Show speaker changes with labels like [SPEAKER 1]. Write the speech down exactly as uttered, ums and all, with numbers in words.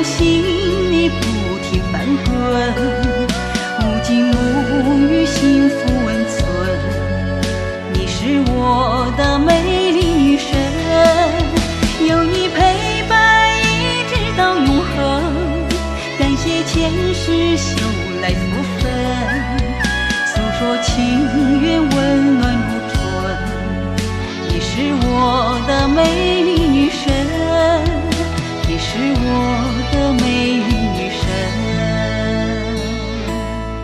[SPEAKER 1] 心里不停翻滚，无尽沐浴幸福温存。你是我的美丽女神，有你陪伴一直到永恒。感谢前世修来福分，诉说情缘温暖如春。你是我的美